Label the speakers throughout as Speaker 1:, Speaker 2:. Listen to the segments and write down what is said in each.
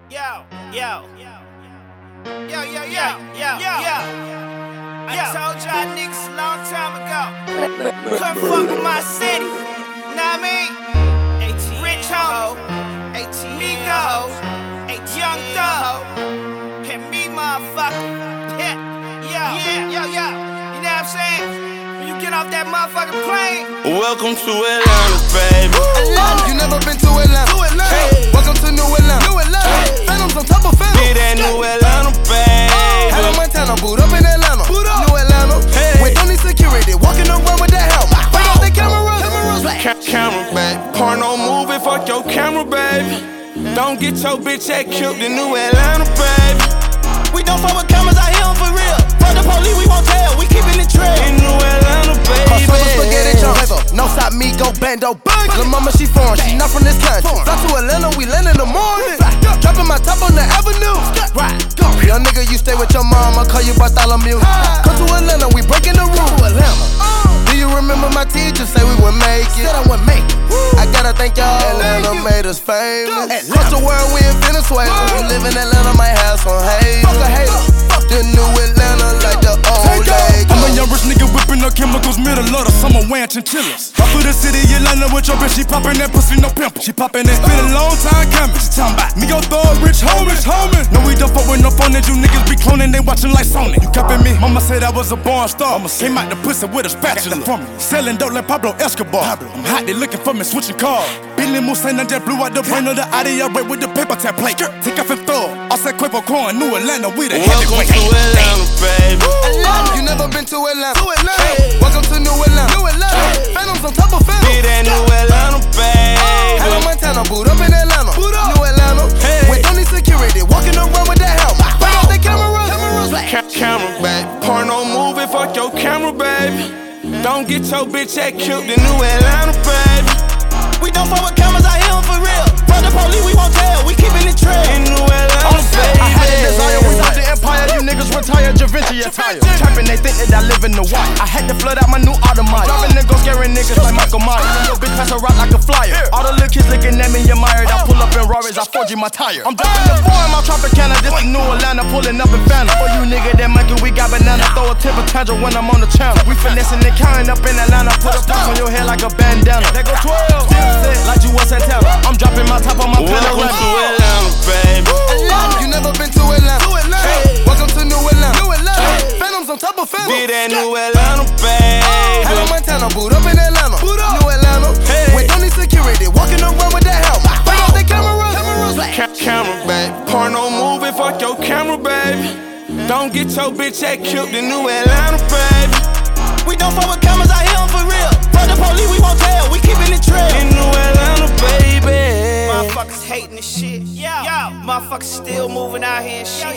Speaker 1: I told y'all niggas a long time ago. Come fuck with my city. Know what I mean? Rich ho, Migo, Young Thug, and me, motherfucker. Yeah. You know what I'm saying? When you get off that motherfucking plane.
Speaker 2: Welcome to Atlanta, baby.
Speaker 3: You never been to Atlanta. Hey. Welcome to New Atlanta. Hey. Phantoms on top of Phantoms.
Speaker 2: Be that New Atlanta, baby.
Speaker 3: Hannah Montana, boot up in Atlanta. New Atlanta. Hey. We don't need security. Walking around with that helmet. Bring out the cameras.
Speaker 2: Camera back. Porno movie, fuck your camera, baby. Don't get your bitch ass killed in New Atlanta, baby.
Speaker 3: We don't fuck with cameras out here for real. For the police, we won't tell. We keepin' it trail.
Speaker 2: In New Atlanta, baby.
Speaker 3: Crossover, spaghetti, jump. No stop, me go bando. Lil' mama, she foreign. She not from this country. Fly to Atlanta, we land in the morning. Dropping my top on the avenue. Right. Young nigga, you stay with your mom. I call you Bartholomew. Come to Atlanta, we breaking the rules. Do you remember my teacher say we would make it? Said I would make it. I gotta thank y'all. Atlanta made us famous. Across the world, we in Venezuela. We live in Atlanta, might have some haters. Fuck a hater. The new Atlanta like the old Lagos.
Speaker 4: I'm a young rich nigga whipping up chemicals, middle of the summer wearing chinchillas. Up to the city, Atlanta with your bitch, she poppin' that pussy, no pimple. She poppin' that, been a long time coming. She talking about me go throw a rich homie. No, we don't fuck with no phone that you niggas be cloning, they watching like Sony. You copy me? Mama said I was a born star. Came out the pussy with a spatula from me. Selling dope like Pablo Escobar. I'm hot, they looking for me, switching cars. Billy Musain, I just blew out the brain of the Audi, I wait with the paper tap plate. Take off and throw. I said Quavo Corn, New Atlanta, we the
Speaker 2: Welcome
Speaker 4: heavyweight.
Speaker 2: to Atlanta, baby.
Speaker 3: You never been to Atlanta. Hey. Welcome to New Atlanta. Hey. Phantoms on top of Phantoms.
Speaker 2: Be that New Atlanta, baby.
Speaker 3: Hannah Montana, boot up in Atlanta. New Atlanta. Hey. We don't need security. Walking around with that helmet. Bring out the cameras.
Speaker 2: Camera back. Porno movie, fuck your camera, baby. Don't get your bitch ass killed in New Atlanta, baby.
Speaker 3: We don't fuck with cameras out here for real. For the police, we won't tell. We keepin' it trail.
Speaker 2: In New Atlanta, baby.
Speaker 4: I had a desire without the empire. You niggas retire, Da Vinci attire. Trapping, they think that I live in the white. I had to flood out my new Audemars. Dropping niggas, scaring niggas like Michael Myers. Your bitch pass a rock like a flyer. All the little kids looking at me admired. I pull up in Rarers, I 4G my tire. I'm dropping the foreign, my Tropicana. This is New Atlanta, pulling up in Phantom. For you nigga that Michael, we got banana. Throw a temper tantrum when I'm on the channel. We finessing the counting up in Atlanta. Put a pump on your head like a bandana. They go 12. Still set like you was Santana. I'm dropping my top on my
Speaker 2: Welcome to
Speaker 4: panorama.
Speaker 2: Atlanta, baby.
Speaker 3: You never been to Atlanta. Hey. Welcome to New Atlanta. Hey. Phantoms on top of Phantoms.
Speaker 2: Be that New Atlanta, baby.
Speaker 3: Hannah Montana, boot up in Atlanta. New Atlanta. Hey. We don't need security. Walking around with that helmet. Bring out the cameras.
Speaker 2: Camera back. Porno movie, fuck your camera, baby. Don't get your bitch ass killed in New Atlanta, baby.
Speaker 3: We don't fuck with cameras out here for real. For the police, we won't tell. We keepin' it trail.
Speaker 2: In New Atlanta, baby.
Speaker 1: Motherfuckers hating this shit. Motherfuckers still moving out here and shit.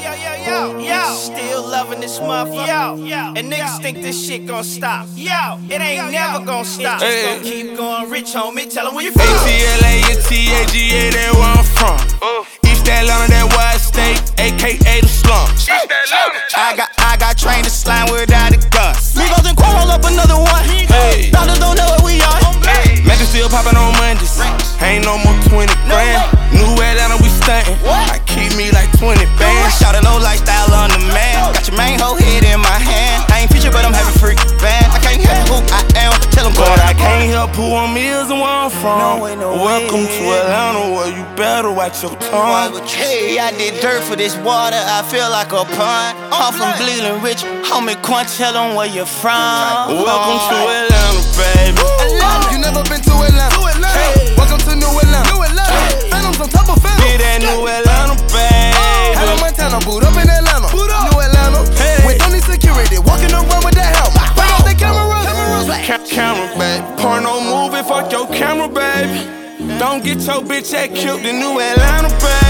Speaker 1: Still loving this motherfucker. And niggas think this shit gon' stop. It ain't never gon' stop. It's just gon' keep going rich, homie. Tell 'em where you from.
Speaker 2: ATLA and TAGA, that's where I'm from. East Atlanta, that wide state, AKA the slum.
Speaker 3: I got trained to slime without a gun. Migos and Quan roll up another one.
Speaker 2: Hey.
Speaker 3: Dollars don't know what we are.
Speaker 2: Magic still poppin' on Mondays. Ain't no more 20 grand. New Atlanta, we stuntin'. I keep me like 20 bands.
Speaker 3: Shout a low lifestyle on the man. Got your main whole head in my hand. I ain't featured, but I'm having freak band. I can't help who I am. Tell them
Speaker 2: But I can't help who I'm is and where I'm from. Welcome to Atlanta, where you better watch your tongue.
Speaker 3: Hey, I did dirt for this water. I feel like a pond. I'm from Bleeding Rich. Homie Quan, tell them where you're from.
Speaker 2: Welcome to Atlanta, baby.
Speaker 3: You never been to Atlanta. Hey. Welcome to New Atlanta. Hey. Phantoms on top of Phantoms.
Speaker 2: Be that New Atlanta, baby.
Speaker 3: Hannah Montana, boot up in Atlanta. New Atlanta. Hey. We don't need security. Walking around with that helmet. Bring out the cameras.
Speaker 2: Camera back. Porno movie, fuck your camera, baby. Don't get your bitch ass killed in New Atlanta, baby.